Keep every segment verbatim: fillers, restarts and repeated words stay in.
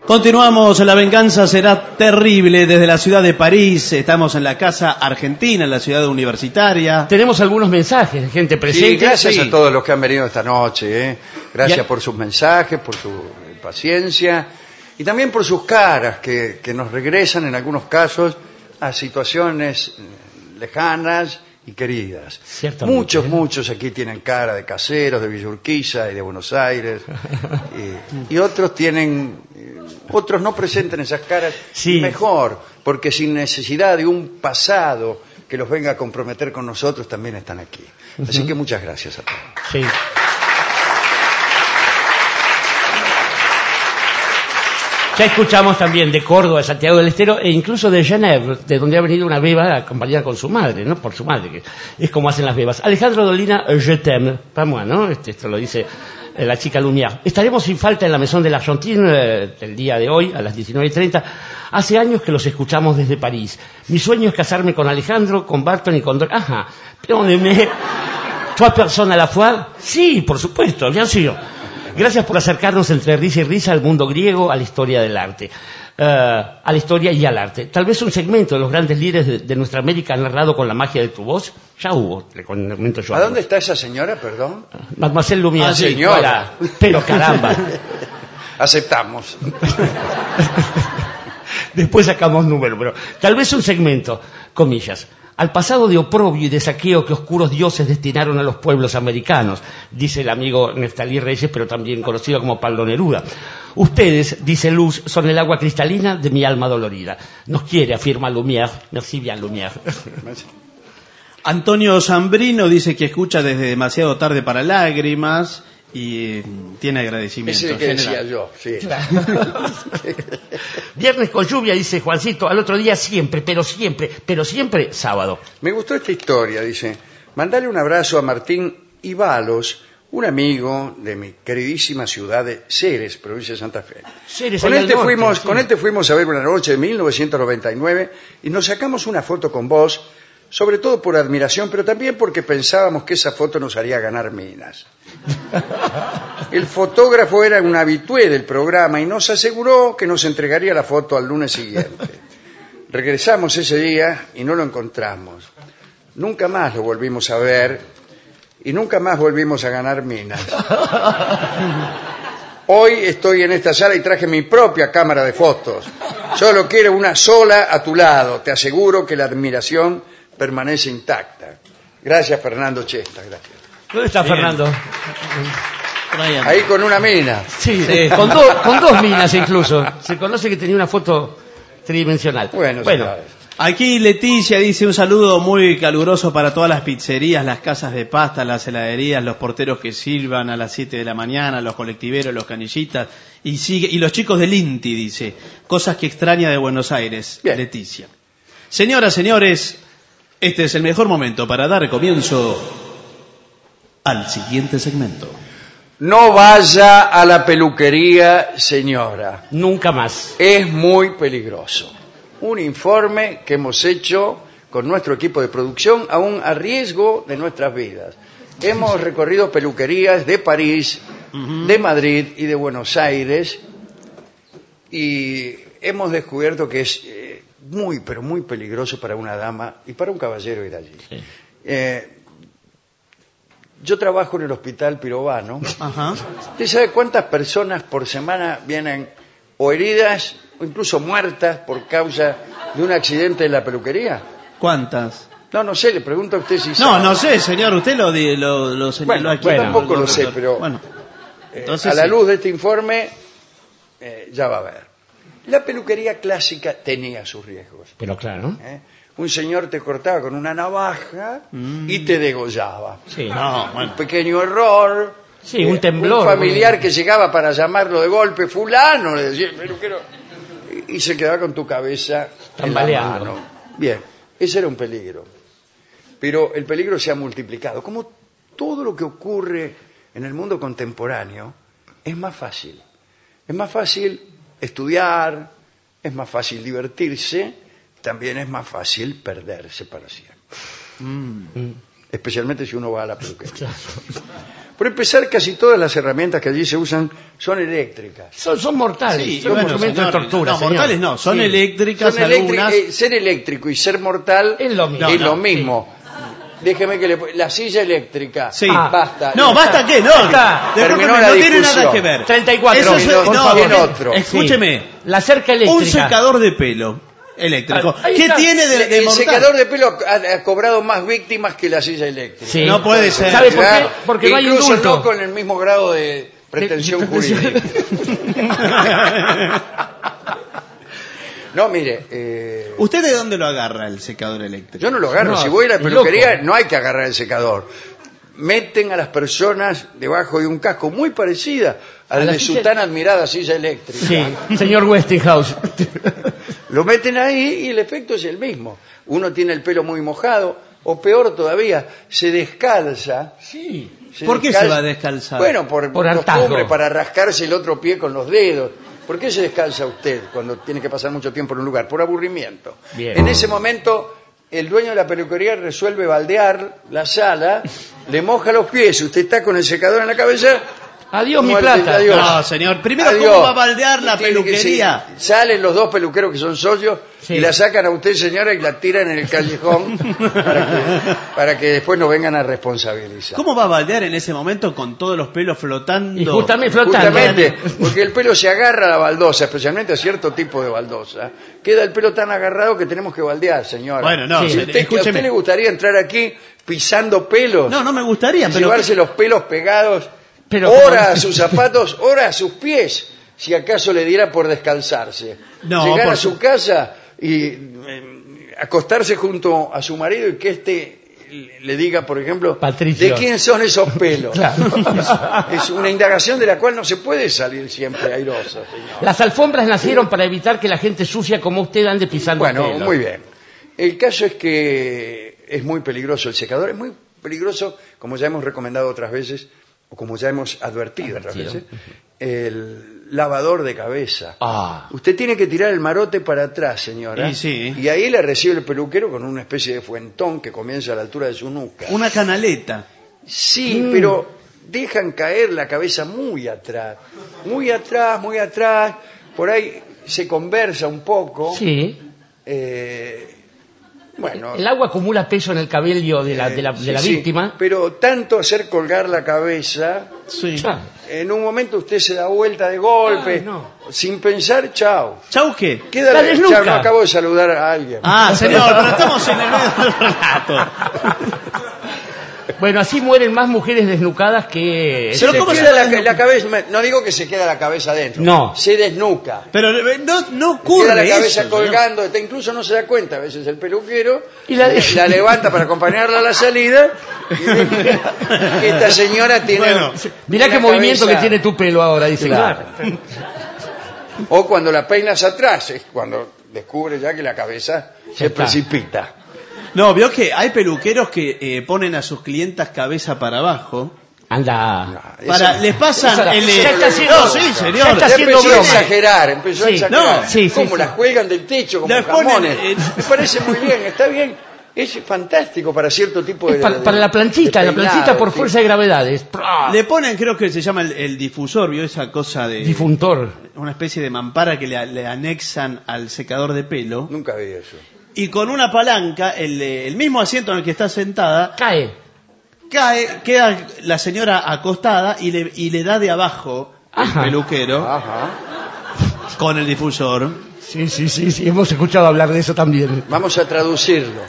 Continuamos, la venganza será terrible desde la ciudad de París. Estamos en la Casa Argentina, en la ciudad universitaria. Tenemos algunos mensajes de gente presente. Sí, gracias sí. a todos los que han venido esta noche. ¿eh? Gracias Ya. por sus mensajes, por su paciencia y también por sus caras que, que nos regresan en algunos casos a situaciones lejanas y queridas. Muchos, ¿eh? muchos aquí tienen cara de caseros, de Villa Urquiza y de Buenos Aires. y, y otros tienen, otros no presentan esas caras. Sí. Mejor, porque sin necesidad de un pasado que los venga a comprometer con nosotros, también están aquí. Así Uh-huh. que muchas gracias a todos. Sí. Ya escuchamos también de Córdoba, de Santiago del Estero e incluso de Genève, de donde ha venido una beba acompañada con su madre, ¿no? Por su madre, que es como hacen las bebas. Alejandro Dolina, je t'aime, pas moi, ¿no? Este, esto lo dice eh, la chica Lumière. Estaremos sin falta en la Maison de l'Argentine eh, el día de hoy, a las diecinueve y treinta. Hace años que los escuchamos desde París. Mi sueño es casarme con Alejandro, con Barton y con Dor... Ajá, pero me... ¿Trois personnes à la fois? Sí, por supuesto, bien sûr. Gracias por acercarnos entre risa y risa al mundo griego, a la historia del arte. Uh, a la historia y al arte. Tal vez un segmento de los grandes líderes de, de nuestra América narrado con la magia de tu voz. Ya hubo, le comento yo. ¿A dónde está esa señora, perdón? Mademoiselle Lumière. Ah, señora. Voilà. Pero caramba. Aceptamos. Después sacamos número, pero tal vez un segmento, comillas, al pasado de oprobio y de saqueo que oscuros dioses destinaron a los pueblos americanos, dice el amigo Neftalí Reyes, pero también conocido como Pablo Neruda. Ustedes, dice Luz, son el agua cristalina de mi alma dolorida. Nos quiere, afirma Lumière. Merci bien, Lumière. Antonio Zambrino dice que escucha desde demasiado tarde para lágrimas y tiene agradecimiento. Ese es el que general. decía yo, sí. Claro. Viernes con lluvia, dice Juancito, al otro día siempre, pero siempre, pero siempre sábado. Me gustó esta historia, dice. Mandale un abrazo a Martín Ibalos, un amigo de mi queridísima ciudad de Ceres, provincia de Santa Fe. Ceres, Con ahí él, al te norte, fuimos, sí. con él te fuimos a ver una noche de mil novecientos noventa y nueve y nos sacamos una foto con vos, sobre todo por admiración, pero también porque pensábamos que esa foto nos haría ganar minas. El fotógrafo era un habitué del programa y nos aseguró que nos entregaría la foto al lunes siguiente. Regresamos ese día y no lo encontramos. Nunca más lo volvimos a ver y nunca más volvimos a ganar minas. Hoy estoy en esta sala y traje mi propia cámara de fotos. Solo quiero una sola a tu lado. Te aseguro que la admiración permanece intacta. Gracias, Fernando Chesta. Gracias. ¿Dónde está Bien. Fernando? Ahí con una mina. Sí, sí. Con, do- con dos minas incluso. Se conoce que tenía una foto tridimensional. Bueno, bueno. señores. Aquí Leticia dice un saludo muy caluroso para todas las pizzerías, las casas de pasta, las heladerías, los porteros que sirvan a las siete de la mañana, los colectiveros, los canillitas y sigue y los chicos del Inti, dice, cosas que extraña de Buenos Aires. Bien. Leticia. Señoras, señores, este es el mejor momento para dar comienzo al siguiente segmento. No vaya a la peluquería, señora. Nunca más. Es muy peligroso. Un informe que hemos hecho con nuestro equipo de producción, aún a riesgo de nuestras vidas. Hemos recorrido peluquerías de París, uh-huh. de Madrid y de Buenos Aires y hemos descubierto que es eh, muy, pero muy peligroso para una dama y para un caballero ir allí. Sí. Eh, yo trabajo en el Hospital Pirovano. Ajá. ¿Usted sabe cuántas personas por semana vienen o heridas o incluso muertas por causa de un accidente en la peluquería? ¿Cuántas? No, no sé, le pregunto a usted si No, sabe. no sé, señor, usted lo, di- lo, lo señaló Bueno, aquí. yo bueno, tampoco lo- lo sé, lo- pero bueno, eh, entonces a la sí. luz de este informe eh, ya va a ver. La peluquería clásica tenía sus riesgos. Pero claro. ¿eh? Un señor te cortaba con una navaja Mm. y te degollaba. Sí. No, bueno. Un pequeño error. Sí, un temblor. Un familiar que llegaba para llamarlo de golpe, fulano, le decía, peluquero, y, y se quedaba con tu cabeza en la Tambaleando. mano. Bien, ese era un peligro. Pero el peligro se ha multiplicado. Como todo lo que ocurre en el mundo contemporáneo es más fácil. Es más fácil estudiar, es más fácil divertirse, también es más fácil perderse para siempre. Mm. Especialmente si uno va a la peluquería. Por empezar, casi todas las herramientas que allí se usan son eléctricas. Son, son mortales, Sí, son bueno, instrumentos de señor, tortura. no, señor. mortales no, son Sí. eléctricas Son eléctric- algunas. eh, ser eléctrico y ser mortal Es lo mismo. es No, lo no, mismo. Déjeme que le... La silla eléctrica. Sí. Ah. Basta. No, basta que no. Basta. Discúlpeme, Terminó la no tiene discusión. nada que ver. treinta y cuatro, Eso es- por no, favor. porque- otro. Escúcheme. Sí. La cerca eléctrica. Un secador de pelo eléctrico. Ah, ahí ¿Qué está. tiene de, de El mortal? secador de pelo ha, ha cobrado más víctimas que la silla eléctrica. Sí. No puede ser. ¿Sabe por qué? Claro, Porque no hay incluso indulto. no con el mismo grado de pretensión De- jurídica. No, mire, eh, ¿Usted de dónde lo agarra el secador eléctrico? yo no lo agarro. No, Si voy a la es peluquería, loco. no hay que agarrar el secador. Meten a las personas debajo de un casco muy parecida al A la de su silla- tan admirada silla eléctrica. Sí, señor Westinghouse. Lo meten ahí y el efecto es el mismo. Uno tiene el pelo muy mojado, o peor todavía, se descalza. Sí. ¿Por qué se va a descalzar? Bueno, por, Por costumbre, hartazgo. para rascarse el otro pie con los dedos. ¿Por qué se descalza usted cuando tiene que pasar mucho tiempo en un lugar? Por aburrimiento. Bien. En ese momento, el dueño de la peluquería resuelve baldear la sala, le moja los pies, usted está con el secador en la cabeza. Adiós, mi muerte, plata. adiós. No, señor. Primero, Adiós. ¿cómo va a baldear la Tiene que peluquería? ser- Salen los dos peluqueros que son socios Sí. y la sacan a usted, señora, y la tiran en el callejón para que, para que después no vengan a responsabilizar. ¿Cómo va a baldear en ese momento con todos los pelos flotando? Y justamente flotando. Justamente, porque el pelo se agarra a la baldosa, especialmente a cierto tipo de baldosa. Queda el pelo tan agarrado que tenemos que baldear, señora. Bueno, no, Sí. Si se- usted, ¿A escúcheme. usted le gustaría entrar aquí pisando pelos? No, no me gustaría, y pero... llevarse los pelos pegados, Pero ora como- a sus zapatos, ora a sus pies, si acaso le diera por descalzarse. No, Llegar por a su su- casa y eh, acostarse junto a su marido y que éste le diga, por ejemplo, Patricio. ¿de quién son esos pelos? Claro. Es, es una indagación de la cual no se puede salir siempre airoso, señor. Las alfombras nacieron para evitar que la gente sucia como usted ande pisando Bueno, pelo. muy bien. El caso es que es muy peligroso el secador, es muy peligroso, como ya hemos recomendado otras veces, o como ya hemos advertido otras Advertido. veces, el lavador de cabeza. Ah. Usted tiene que tirar el marote para atrás, señora. Y sí. Y ahí le recibe el peluquero con una especie de fuentón que comienza a la altura de su nuca. Una canaleta. Sí, Mm. pero dejan caer la cabeza muy atrás. Muy atrás, muy atrás. Por ahí se conversa un poco. Sí. Eh, bueno. El agua acumula peso en el cabello de la, de la, eh, de la sí, sí. víctima. Pero tanto hacer colgar la cabeza, Sí. Ah, en un momento usted se da vuelta de golpe, Ay, no. sin pensar, chao. ¿Chau qué? Queda La chao, desnuca. no acabo de saludar a alguien. Ah, señor, pero estamos en el medio del relato. Bueno, así mueren más mujeres desnucadas que... Se Pero le ¿cómo se queda va a la, desnucar? la cabeza, no digo que se queda la cabeza dentro, No. se desnuca. Pero eh, no, no ocurre Queda la cabeza eso, colgando, este, incluso no se da cuenta a veces el peluquero, Y la- la levanta para acompañarla a la salida, y ve que esta señora tiene... Bueno, Mirá una qué movimiento cabeza- que tiene tu pelo ahora, dice. Claro. O cuando la peinas atrás, es cuando descubre ya que la cabeza se está. precipita. No, vio que hay peluqueros que eh, ponen a sus clientas cabeza para abajo. Anda. Para, Eso- les pasan Esa- el... ya está haciendo- no, sí, señor. ya está Ya haciendo empezó a broma. exagerar, empezó a Sí, exagerar. no, sí, sí, como sí. las cuelgan del techo como Las ponen, jamones. eh, Me parece muy bien, está bien. Es fantástico para cierto tipo de... Es para, de- para la planchita, de la planchita peinado, por sí. fuerza de gravedades. Le ponen, creo que se llama el, el difusor, vio esa cosa de... Difuntor. Una especie de mampara que le, le anexan al secador de pelo. Nunca vi eso. Y con una palanca, el, el mismo asiento en el que está sentada, Cae. cae, queda la señora acostada y le, y le da de abajo Ajá. el peluquero Ajá. con el difusor. Sí, sí, sí, sí, hemos escuchado hablar de eso también. Vamos a traducirlo.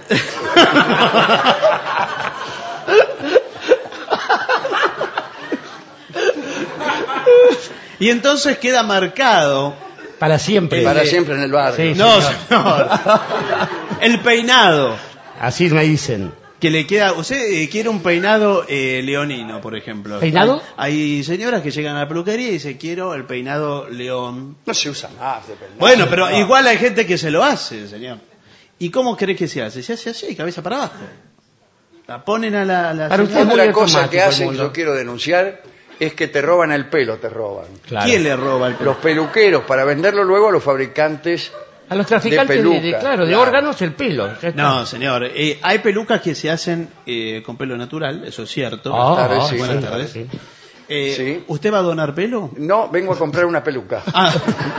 Y entonces queda marcado. Para siempre. Para Eh, siempre en el barrio. sí. No, señor. señor. El peinado. Así me dicen. Que le queda. Usted eh, quiere un peinado eh, leonino, por ejemplo. ¿Peinado? Hay, hay señoras que llegan a la peluquería y dicen: quiero el peinado león. No se usa más de peinado. Bueno, pero No. igual hay gente que se lo hace, señor. ¿Y cómo cree que se hace? Se hace así, cabeza para abajo. La ponen a la, la Para señora. usted Otra muy cosa automático que el hacen, mundo. yo quiero denunciar, es que te roban el pelo, te roban. Claro. ¿Quién le roba el pelo? Los peluqueros, para venderlo luego a los fabricantes A los traficantes de, peluca, de- claro, de claro. órganos el pelo. ya está. No, señor. Eh, hay pelucas que se hacen eh, con pelo natural, eso es cierto. Ah, Buenas tardes, ah, sí. Buenas sí, tardes. sí. Eh, Sí. ¿Usted va a donar pelo? No, vengo a comprar una peluca. Ah.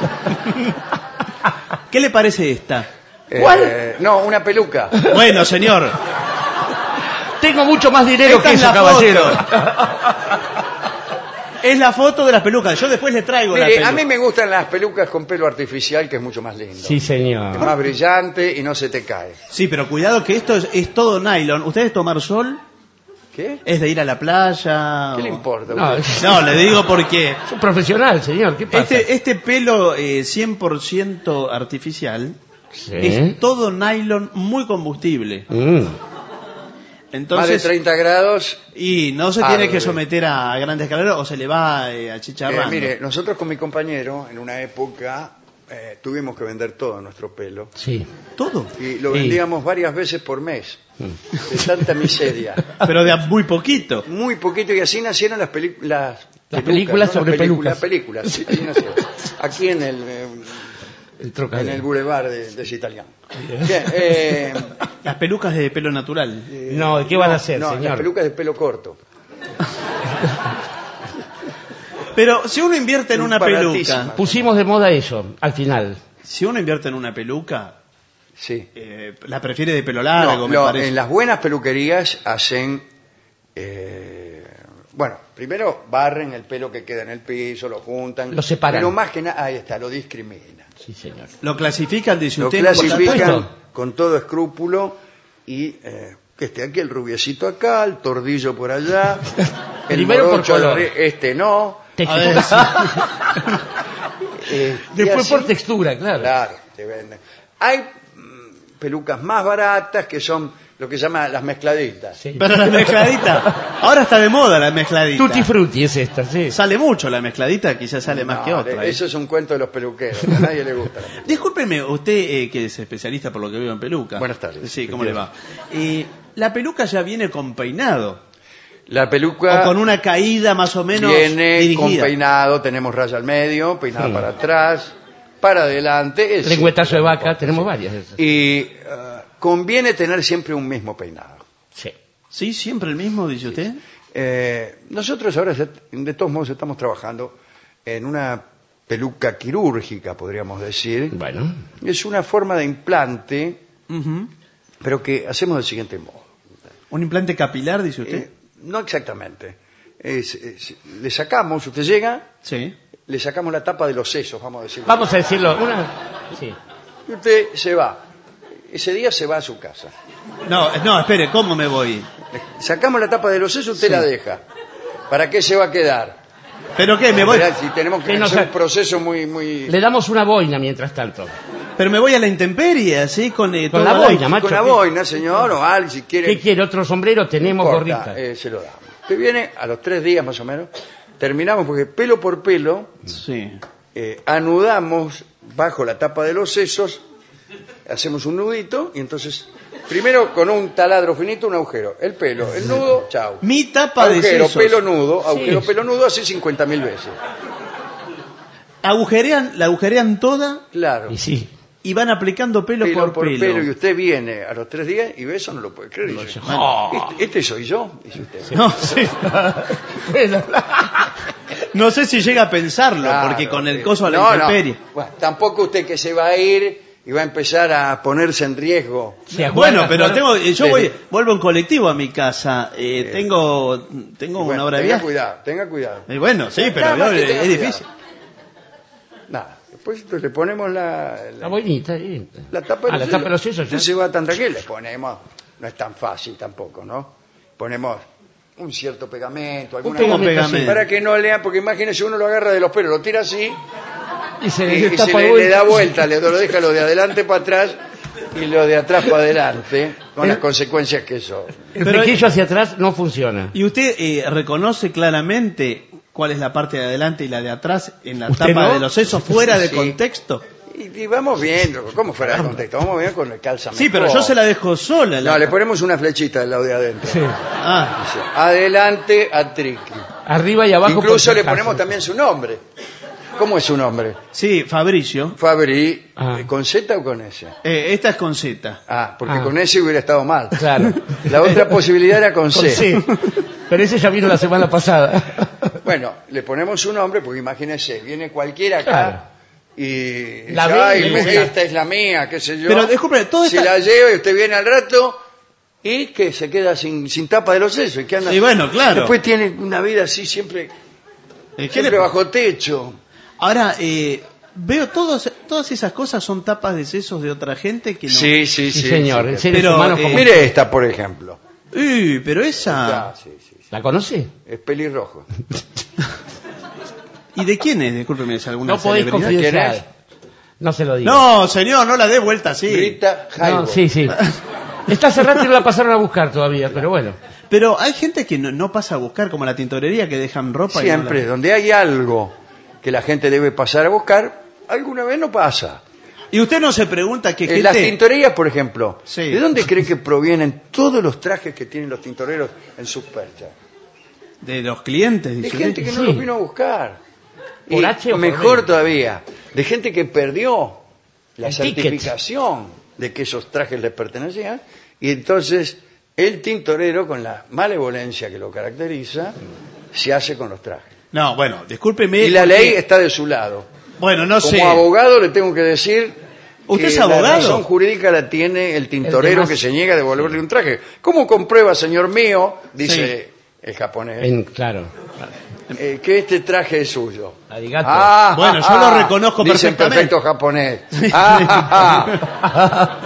¿Qué le parece esta? Eh, no, una peluca. Bueno, señor. Tengo mucho más dinero Esta que es eso, la caballero. Es la foto de las pelucas. Yo después le traigo la Mire, peluca. a mí me gustan las pelucas con pelo artificial, que es mucho más lindo. Sí, Es señor. más brillante y no se te cae. Sí, pero cuidado que esto es, es todo nylon. ¿Ustedes tomar sol? ¿Qué? ¿Es de ir a la playa? ¿Qué o- le importa? a No, usted? es No, le digo porque es un profesional, señor. ¿Qué pasa? este, este pelo eh, cien por ciento artificial Sí. es todo nylon muy combustible. Mm. Entonces, Más de treinta grados. y no se Arde. tiene que someter a grandes calores o se le va eh, Eh, achicharrando. mire, nosotros con mi compañero, en una época, eh, tuvimos que vender todo nuestro pelo. Sí. Todo. Y lo Sí. vendíamos varias veces por mes. Mm. De tanta miseria. Pero de a muy poquito. Muy poquito, y así nacieron las, peli- las, Las pelucas, películas ¿no? sobre Las películas, pelucas. películas, sí, así nacieron. Aquí en el, eh, El en trocadero. el boulevard de, de Italiano. Bien, eh, Las pelucas de pelo natural. eh, No, ¿qué van a hacer, no, señor? las pelucas de pelo corto. Pero si uno invierte en una Baratísimas. peluca, Pusimos de moda eso, al final. si uno invierte en una peluca, Sí. eh, la prefiere de pelo largo, No, me no, parece. en las buenas peluquerías hacen, eh, bueno, primero barren el pelo que queda en el piso, lo juntan. Lo separan. Pero más que nada, ahí está, lo discriminan. Sí, señor. Lo clasifican, dice Lo usted. clasifican supuesto. con todo escrúpulo y eh, que esté aquí el rubiecito acá, el tordillo por allá, el Primero por morocho, color. el- este no. Te- A ver, eh, y Después así- por textura, claro. Claro, te venden. Hay mm, pelucas más baratas que son lo que se llama las mezcladitas. Sí. pero la mezcladita, ahora está de moda la mezcladita. Tutti frutti es esta, sí. Sale mucho la mezcladita, quizás sale más No, que otra. ¿eh? Eso es un cuento de los peluqueros, a nadie le gusta. la peluca. Discúlpeme, usted eh, que es especialista por lo que veo en peluca. Buenas tardes. Sí, ¿cómo le va? Eh, la peluca ya viene con peinado. La peluca O con una caída más o menos viene con dirigida. peinado, tenemos raya al medio, peinada Sí. para atrás, para adelante. es- Lengüetazo de vaca, tenemos varias de esas. Y eh, conviene tener siempre un mismo peinado. Sí. Sí, siempre el mismo, dice usted. Eh, nosotros ahora, ya- de todos modos, estamos trabajando en una peluca quirúrgica, podríamos decir. Bueno. Es una forma de implante, Ujú. pero que hacemos del siguiente modo. Un implante capilar, dice usted. Eh, no exactamente. Es- es- le sacamos, usted llega, Sí. le sacamos la tapa de los sesos, vamos a decirlo. Vamos a decirlo. Una... Sí. Y usted se va. Ese día se va a su casa. No, no, espere, ¿cómo me voy? Le sacamos la tapa de los sesos, usted Sí. la deja. ¿Para qué se va a quedar? ¿Pero qué? Me voy. Verá, Si tenemos que Que no hacer se- un proceso muy, muy... Le damos una boina mientras tanto. Pero me voy a la intemperie, así, con, eh, Con todo la al aire. boina, macho. Con la ¿qué- boina, señor, o alguien, si quiere... ¿Qué quiere? ¿Otro sombrero? Tenemos No gorrita. importa, eh, se lo damos. Usted viene a los tres días más o menos, terminamos porque pelo por pelo Sí. eh, anudamos bajo la tapa de los sesos, hacemos un nudito y entonces, primero con un taladro finito, un agujero. El pelo, el nudo, chao. Mi tapa de Agujero, sesos. pelo nudo, agujero, Sí. pelo nudo, así cincuenta mil veces. Agujerean, la agujerean toda Claro. Y sí. y van aplicando pelo, Pelo por, por pelo. pelo. Y usted viene a los tres días y ve eso, no lo puede creer. Y No, dice, yo- Oh. este, este soy yo, dice usted. No, sí. Bueno. No sé si llega a pensarlo, Claro, porque con el sí. coso a la No, no. intemperie. Bueno, tampoco usted que se va a ir y va a empezar a ponerse en riesgo. ¿Se acuerda? Bueno, pero Claro. tengo, yo Desde- voy, vuelvo en colectivo a mi casa. Eh, Eh, tengo, tengo Y bueno, una hora de tenga viaje. cuidado, tenga cuidado. Y bueno, sí, pero Nada más que es, tenga es cuidado. difícil. Nada, después entonces le ponemos la, La la, boinita. ahí. la tapa Ah, la tapa de los sesos. Usted ya. se va tan tranquilo, le ponemos, no es tan fácil tampoco, ¿no? Ponemos un cierto pegamento, alguna Como cosa, pegamento. para que no lea, porque imagínese uno lo agarra de los pelos, lo tira así Y se y, le y tapa se le, vuelta. le da vuelta, le lo deja lo de adelante para atrás y lo de atrás para adelante, con las El- consecuencias que son. El Pero- flequillo hacia atrás no funciona. ¿Y usted eh, reconoce claramente cuál es la parte de adelante y la de atrás en la ¿Usted tapa no? de los sesos fuera de Sí. contexto? Y, y vamos viendo, ¿cómo fuera de contexto? Vamos viendo con el calza Sí, pero mejor. yo se la dejo sola. la- No, le ponemos una flechita del lado de adentro. Sí. Ah, Dice, adelante a triqui. Arriba y abajo. Incluso por si le acaso. ponemos también su nombre. ¿Cómo es su nombre? Sí, Fabricio. Fabri, Ah. ¿con Z o con S? Eh, esta es con Z. Ah, porque Ah. con S hubiera estado mal. Claro. La otra posibilidad era con Con C. C. Pero ese ya vino la semana pasada. Bueno, le ponemos su nombre porque imagínese, viene cualquiera acá Claro. y La dice, ve "Ay, y le me- gusta". esta es la mía, qué sé yo. Pero, disculpe, todo Se esta- la lleva y usted viene al rato y que se queda sin, sin tapa de los sesos. Y, que anda... Y bueno, claro. Después tiene una vida así siempre, Eh, ¿qué siempre le- bajo techo. Ahora, eh, veo todos, todas esas cosas son tapas de sesos de otra gente que no... Sí, sí, Sí, sí. señor. sí. En seres Pero, humanos eh, como- Mire esta, por ejemplo. Uy, pero esa... Ah, sí, sí, sí. ¿La conoce? Es pelirrojo. ¿Y de quién es? Discúlpeme, ¿es alguna No podéis celebridad? confidenciar. ¿Quién No se lo digo. No, señor, no la dé vuelta así. Rita Jaibo. No, sí, sí. Está hace rato y no la pasaron a buscar todavía, pero bueno. Pero hay gente que no, no pasa a buscar, como la tintorería, que dejan ropa Siempre, y no la- donde hay algo que la gente debe pasar a buscar, alguna vez no pasa. Y usted no se pregunta que En las gente... tintorerías, por ejemplo, Sí. ¿de dónde cree que provienen todos los trajes que tienen los tintoreros en sus perchas? De los clientes, De dice gente usted. que no Sí. los vino a buscar. Por Y H o por mejor B. todavía, de gente que perdió la El certificación de que esos trajes les pertenecían, y entonces el tintorero, con la malevolencia que lo caracteriza, se hace con los trajes. No, bueno, discúlpeme. Y la porque- ley está de su lado. Bueno, no Como sé. abogado le tengo que decir ¿Usted que es la abogado? razón jurídica la tiene el tintorero El demás- que se niega a devolverle un traje. ¿Cómo comprueba, señor mío, dice el japonés, En- claro. eh, que este traje es suyo? Arigato. Ah, Bueno, ah, yo lo ah, reconozco dice en perfectamente. perfecto japonés. Ah, ah,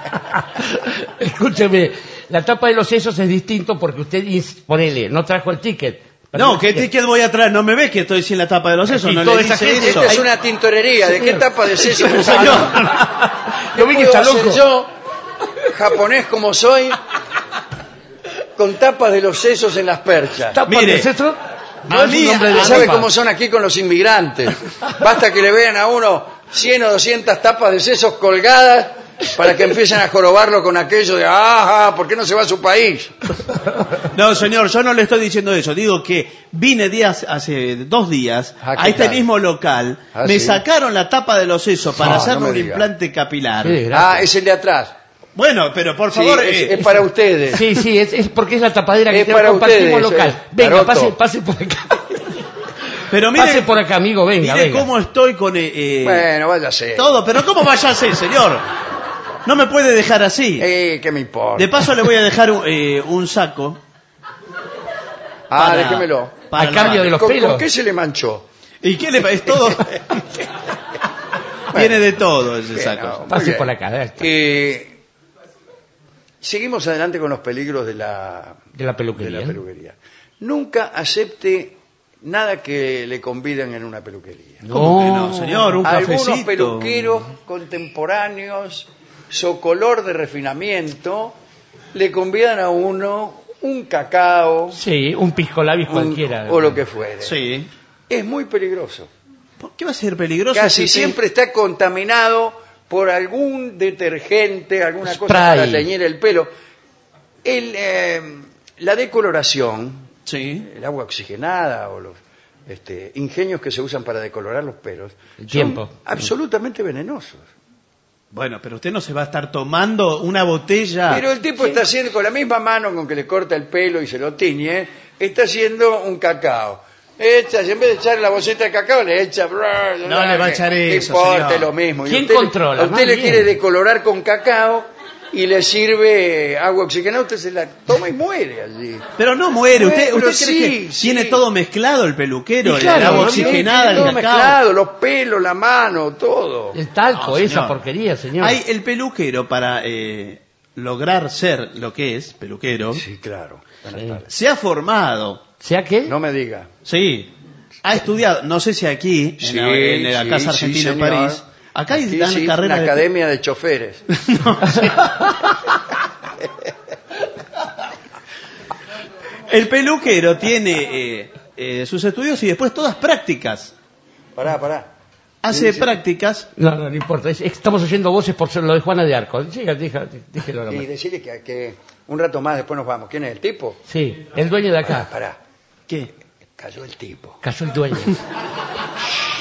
Escúcheme, la tapa de los sesos es distinto porque usted, ins- ponele, no trajo el ticket. No, ¿qué ticket voy a traer? No me ve que estoy sin la tapa de los sesos. Sí, No toda le esa dice gente- eso. Esta es una tintorería. ¿De qué Señor. tapa de seso me Señor. Yo vi que puedo está hacer loco. yo, japonés como soy, con tapas de los sesos en las perchas? ¿Tapa Mire, de seso? No a es un mí- nombre de ¿Usted sabe ropa. cómo son aquí con los inmigrantes? Basta que le vean a uno cien o doscientas tapas de sesos colgadas para que empiecen a jorobarlo con aquello de, ah, ¿por qué no se va a su país? No, señor, yo no le estoy diciendo eso. Digo que vine días, hace dos días Ah, a ¿qué este tal? mismo local. Ah, me sí. sacaron la tapa de los sesos para No, hacerme no me un diga. implante capilar. Qué desgracia. Ah, es el de atrás. Bueno, pero por Sí, favor... es, eh, es para ustedes. Sí, sí, es, es porque es la tapadera que Es tengo, para compartimos ustedes, local. eh, Venga, Taroto. pase, pase por acá. pero mire, Pase por acá, amigo, venga, mire venga. cómo estoy con... eh, eh, Bueno, váyase. todo, pero ¿cómo vaya a ser, señor? No me puede dejar así. Eh, ¿qué me importa? De paso le voy a dejar un, eh, un saco. ah, para- déjemelo. para A cambio la- de los ¿Con, pelos. con qué se le manchó? ¿Y qué le pa- es todo? Tiene de todo ese Bueno, saco. muy Pase bien. por acá, eh. Eh, seguimos adelante con los peligros de la, De la de peluquería. la peluquería. Nunca acepte nada que le conviden en una peluquería. ¿Cómo que no, señor? Un Algunos cafecito. peluqueros contemporáneos, socolor de refinamiento, le convidan a uno un cacao Sí, un pisco labis un- cualquiera. o lo que fuere. Sí. Es muy peligroso. ¿Por qué va a ser peligroso? Casi si usted- siempre está contaminado por algún detergente, alguna cosa Spray. para teñir el pelo. El, eh, la decoloración, Sí. el agua oxigenada o los este, ingenios que se usan para decolorar los pelos, El son tiempo. absolutamente venenosos. Bueno, pero usted no se va a estar tomando una botella. Pero el tipo está haciendo con la misma mano con que le corta el pelo y se lo tiñe, está haciendo un cacao. Echa, en vez de echar la bolsita de cacao, le echa... No le va a echar eso, No importa, señor. es lo mismo. Y ¿Quién usted, controla? A usted Más le bien. quiere decolorar con cacao y le sirve agua oxigenada, usted se la toma y muere allí. Pero no muere. ¿Usted, Bueno, usted cree sí, que sí. tiene todo mezclado el peluquero? Y el claro, agua ¿no? oxigenada, el todo cacao. mezclado, los pelos, la mano, todo. El talco, No, esa señor. porquería, señor. Hay el peluquero para eh, lograr ser lo que es, peluquero, Sí, claro. Buenas Sí. tardes. se ha formado. ¿Sea qué? No me diga. Sí. Ha estudiado, no sé si aquí, en, Sí, la, en la sí, Casa sí, Argentina en señor. París. Acá hay Aquí dan sí, carreras una de- academia de choferes. El peluquero tiene eh, eh, sus estudios y después todas prácticas. Pará, pará. Hace Sí, sí. prácticas. No, no, no importa. Es- Estamos oyendo voces por lo de Juana de Arco. Siga, diga, dígelo Y nomás. decirle que, que un rato más después nos vamos. ¿Quién es el tipo? Sí, el dueño de Pará, acá. pará. ¿Qué? Cayó el tipo. Cayó el dueño.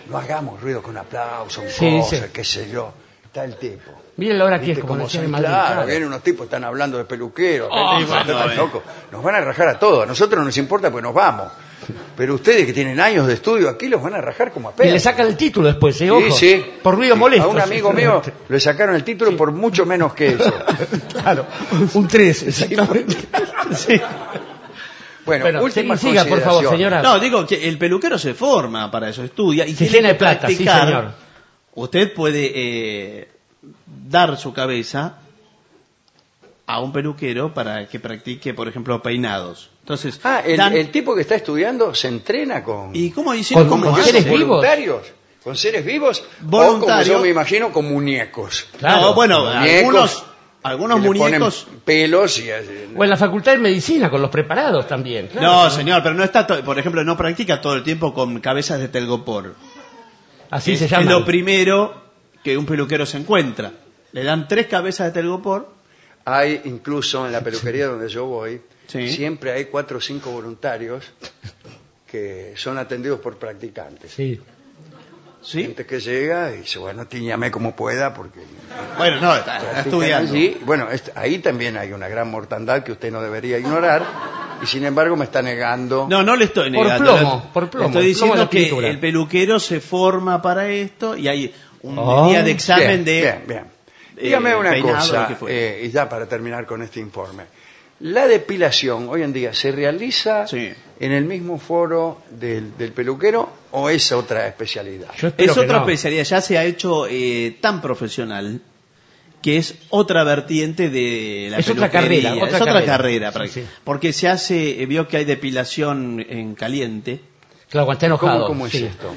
no hagamos ruido con aplausos, Sí, cosas, sí. qué sé yo. Está el tipo. Miren la hora que es, ¿Viste como cómo decía son? en Madrid. Claro, claro. vienen unos tipos, están hablando de peluqueros. Oh, Gente, bueno, están eh. locos. Nos van a rajar a todos. A nosotros no nos importa porque nos vamos. Pero ustedes que tienen años de estudio aquí los van a rajar como a Y perros. le sacan el título después, ¿eh? Sí, Ojo. sí. Por ruido Sí. molesto. A un amigo mío le sacaron el título por mucho menos que eso. Claro, un tres, exactamente. Sí. Bueno, Bueno, última siga, por favor, consideración. señora. No, digo que el peluquero se forma para eso, estudia y Se tiene llena que de plata, sí, practicar. señor. Usted puede eh, dar su cabeza a un peluquero para que practique, por ejemplo, peinados. Entonces, Ah, el, dan- el tipo que está estudiando se entrena con, ¿y cómo hicieron? Con- ¿Cómo con ¿con hacen? seres vivos. voluntarios, con seres vivos, o como Voluntarios. yo me imagino, con muñecos. Claro. No, bueno, Muñecos algunos, algunos que le ponen muñecos. pelos y eh, O en la facultad de medicina, con los preparados también. claro. No, señor, pero no está, to- por ejemplo, no practica todo el tiempo con cabezas de telgopor. Así es, se es llama. lo primero que un peluquero se encuentra. Le dan tres cabezas de telgopor. hay incluso en la peluquería donde yo voy, Sí. siempre hay cuatro o cinco voluntarios que son atendidos por practicantes. Sí. ¿Sí? Gente que llega y dice, bueno, tiñame como pueda porque Bueno, no, está, está practican estudiando. allí. Bueno, est- ahí también hay una gran mortandad que usted no debería ignorar y sin embargo me está negando. No, no le estoy Por negando. plomo, le- por plomo, Estoy plomo diciendo de la que pintura. el peluquero se forma para esto y hay un Oh. día de examen Bien, de... bien, bien. eh, Dígame una peinado, cosa, lo que fuere. eh, y ya para terminar con este informe. La depilación hoy en día se realiza Sí. en el mismo foro del, del peluquero o es otra especialidad. Yo espero Es que otra no. especialidad, ya se ha hecho eh, tan profesional que es otra vertiente de la Es otra peluquería. carrera, otra es otra carrera. carrera, Sí, práct- sí. porque se hace, eh, vio que hay depilación en caliente. Claro, cuando está enojado. ¿Cómo, cómo es sí. esto?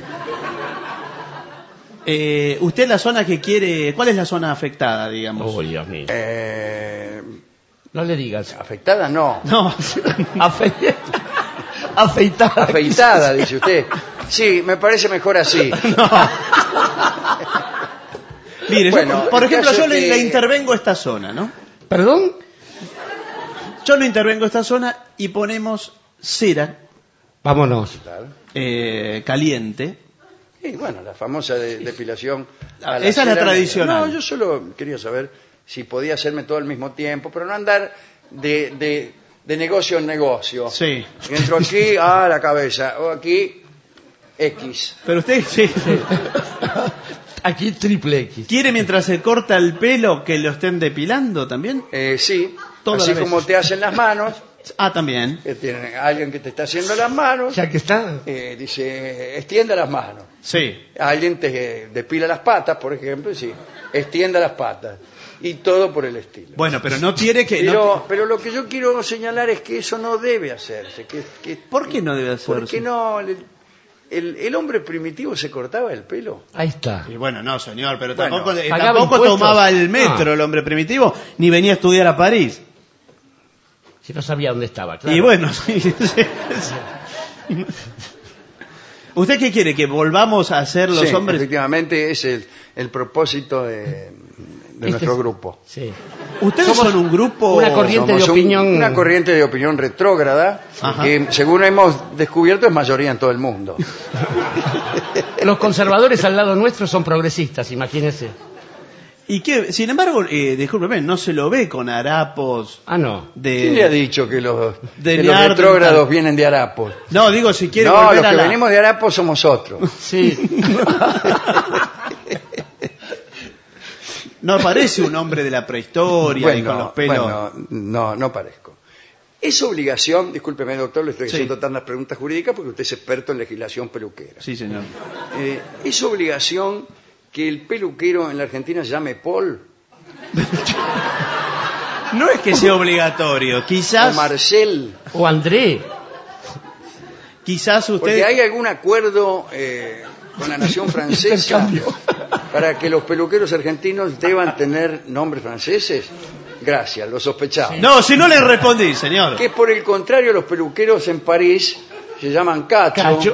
Eh, usted la zona que quiere, ¿cuál es la zona afectada, digamos? Oh, Dios mío. Eh, No le digas. afectada no. No, Afe... Afeitada. Afeitada, dice usted. Sí, me parece mejor así. mire, yo, Bueno, por el ejemplo, caso yo le, que- le intervengo esta zona, ¿no? ¿Perdón? Yo le intervengo esta zona y ponemos cera Vámonos. Claro. eh, caliente. Y bueno, la famosa de- depilación. Ah, a esa es la cera tradicional. negra. No, yo solo quería saber si podía hacerme todo al mismo tiempo, pero no andar de, de, de negocio en negocio. Sí. Entro aquí, ah, la cabeza, o aquí, X. Pero usted sí, Aquí triple X. quiere mientras se corta el pelo que lo estén depilando también. Eh, sí, Toda así la vez. como te hacen las manos, Ah, también. que tiene alguien que te está haciendo las manos, Ya que está. eh, dice, extienda las manos. Sí. Alguien te depila las patas, por ejemplo, y sí, extienda las patas. Y todo por el estilo. Bueno, pero no tiene que. no Pero, pero lo que yo quiero señalar es que eso no debe hacerse. Que, que- ¿Por qué no debe hacerse? Porque no, el, el- el hombre primitivo se cortaba el pelo. Ahí está. Y bueno, no, señor, pero Bueno, tampoco, eh, ¿pagaba tampoco impuestos? tomaba el metro Ah. el hombre primitivo, ni venía a estudiar a París. Si no sabía dónde estaba, claro. Y bueno, sí, sí, sí. ¿Usted qué quiere? ¿Que volvamos a ser los Sí, hombres? efectivamente es el, el propósito de, de Este nuestro es- grupo. Sí. ¿Ustedes Somos son un grupo? una corriente de Somos un- opinión- una corriente de opinión retrógrada Ajá. que, según hemos descubierto, es mayoría en todo el mundo. Los conservadores al lado nuestro son progresistas, imagínense. Y que, sin embargo, eh, discúlpeme, no se lo ve con harapos Ah, no. de... ¿Quién le ha dicho que los, de que los Neandertal. retrógrados vienen de harapos? No, digo, si quiere No, volver los a que la... venimos de harapos somos otros. Sí. No parece un hombre de la prehistoria y con los pelos... bueno, no, no parezco. Es obligación, discúlpeme doctor, le estoy Sí. haciendo tantas preguntas jurídicas porque usted es experto en legislación peluquera. Sí, señor. Eh, ¿Es obligación que el peluquero en la Argentina se llame Paul No es que sea obligatorio, o quizás, Marcel? O André. quizás Porque usted... hay algún acuerdo eh, con la nación francesa para que los peluqueros argentinos deban tener nombres franceses. Gracias, lo sospechaba. No, si no le respondí, señor. Que por el contrario, los peluqueros en París se llaman Cacho, Cacho.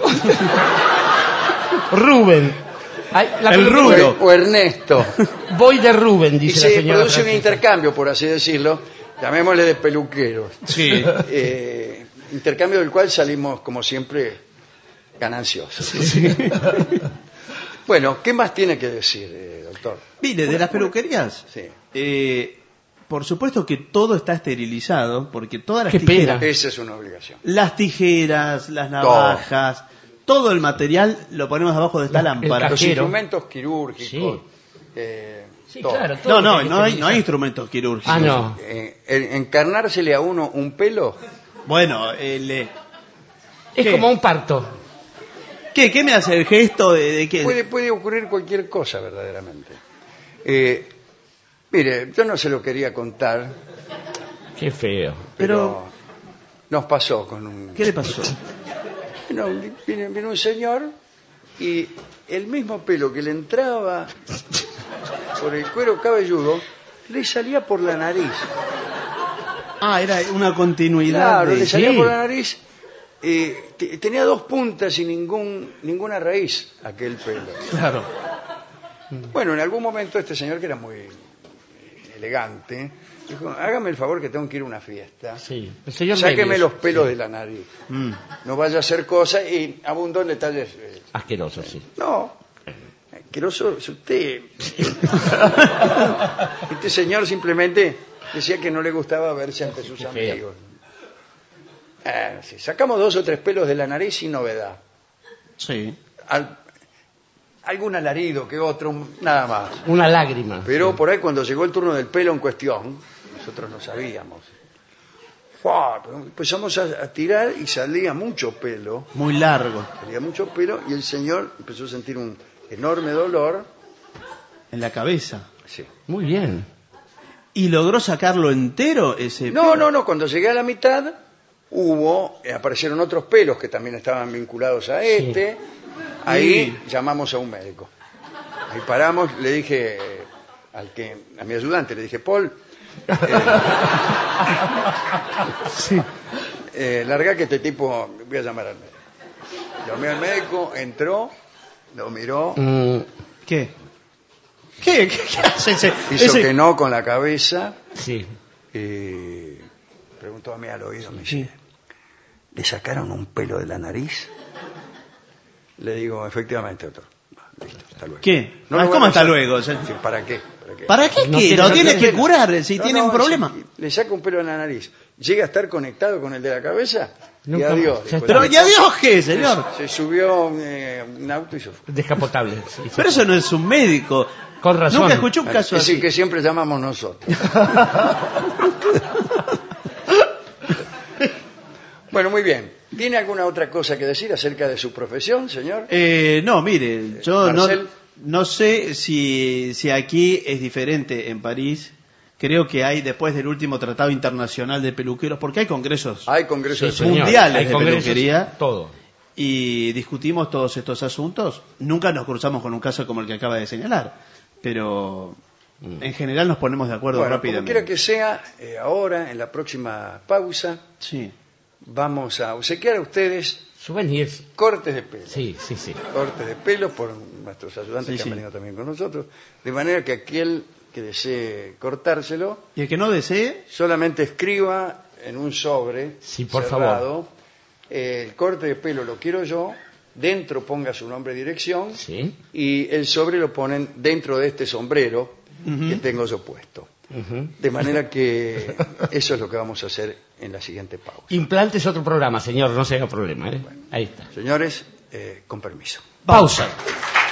Rubén. Ay, la El peluquería- rubro. o Ernesto. Voy de Rubén, Y dice la se señora. produce un francesa. intercambio, por así decirlo, llamémosle de peluqueros. Sí. Eh, intercambio del cual salimos, como siempre, gananciosos. Bueno, ¿qué más tiene que decir, eh, doctor? Mire, de las peluquerías, Sí. eh, por supuesto que todo está esterilizado, porque todas las Qué tijeras, pena. Esa es una obligación. las tijeras, las navajas, todo el material lo ponemos abajo de esta La- el lámpara. Los Cajero. instrumentos quirúrgicos. Sí. eh, Sí, todo. claro. todo No, no, tiene que no hay, no hay esterilizar. instrumentos quirúrgicos. Ah, no. Eh, en- encarnársele a uno un pelo, Bueno, el, eh, Es ¿Qué? como un parto. ¿qué, ¿qué me hace el gesto de, de que... puede, puede ocurrir cualquier cosa verdaderamente. Eh, mire, yo no se lo quería contar, Qué feo. pero, nos pasó con un... ¿Qué le pasó? No, vino, vino un señor y el mismo pelo que le entraba por el cuero cabelludo le salía por la nariz. Ah, era una continuidad. Claro, de... le salía Sí. por la nariz. eh, te- tenía dos puntas y ningún, ninguna raíz aquel pelo. Claro. Bueno, en algún momento este señor, que era muy eh, elegante, dijo, hágame el favor que tengo que ir a una fiesta. Sí. El señor Sáqueme Medios. los pelos de la nariz. Mm. No vaya a hacer cosas y abundó en detalles. eh, Asqueroso, sí. No, asqueroso es usted. Este señor simplemente decía que no le gustaba verse ante sus Qué feo. amigos. Ah, sí, sacamos dos o tres pelos de la nariz sin novedad. Sí. Al- algún alarido que otro, nada más. Una lágrima. Pero por ahí cuando llegó el turno del pelo en cuestión, nosotros no sabíamos. ¡Fua! Pero empezamos a, a tirar y salía mucho pelo, Muy largo. salía mucho pelo y el señor empezó a sentir un enorme dolor. En la cabeza. Sí. Muy bien. ¿Y logró sacarlo entero ese No, pelo? no, no, cuando llegué a la mitad hubo, eh, aparecieron otros pelos que también estaban vinculados a este. Ahí Sí. llamamos a un médico. Ahí paramos, le dije eh, al que, a mi ayudante, le dije, Paul, eh, eh, larga que este tipo, voy a llamar al médico. Llamé al médico, entró, lo miró, Mm, ¿Qué? ¿Qué? ¿Qué, qué hace ese? hizo ese- que no con la cabeza sí. y preguntó a mí al oído, me dice, ¿le sacaron un pelo de la nariz? Le digo, efectivamente, doctor. Ah, listo, hasta luego. ¿Qué? No Ah, lo ¿cómo van a hasta hacer. luego? O sea, Sí, ¿Para qué? ¿Para qué? ¿Para qué? No ¿Qué? tiene- Lo no tienes tiene- que curar si No, tiene no, un problema. si le saca un pelo de la nariz, llega a estar conectado con el de la cabeza y Nunca adiós. más. Ya Dijo, está. Pero, ¿y adiós qué, señor? se subió eh, un auto y se fue. Descapotable. sí, sí. Pero eso no es un médico. Con razón. Nunca escuché un caso Es así. el que siempre llamamos nosotros. Bueno, muy bien. ¿Tiene alguna otra cosa que decir acerca de su profesión, señor? Eh, no, mire, yo no, Marcel. no sé si, si aquí es diferente en París. Creo que hay, después del último tratado internacional de peluqueros, porque hay congresos Hay congresos Sí, de señor. mundiales Hay de congresos, peluquería. Todo. y discutimos todos estos asuntos. Nunca nos cruzamos con un caso como el que acaba de señalar, pero en general nos ponemos de acuerdo Bueno, como rápidamente. quiera que sea, eh, ahora, en la próxima pausa, Sí. vamos a obsequiar a ustedes Souvenirs. cortes de pelo. Sí, sí, sí. Cortes de pelo por nuestros ayudantes Sí, que sí. han venido también con nosotros. De manera que aquel que desee cortárselo, Y el que no desee, solamente escriba en un sobre Sí, por cerrado, eh, el corte de pelo lo quiero yo, dentro ponga su nombre y dirección, Sí. y el sobre lo ponen dentro de este sombrero Ujú. que tengo yo puesto. Ujú. De manera que eso es lo que vamos a hacer en la siguiente pausa. Implante es otro programa, señor, no se haga problema. ¿eh? Ahí está. Señores, eh, con permiso. Pausa.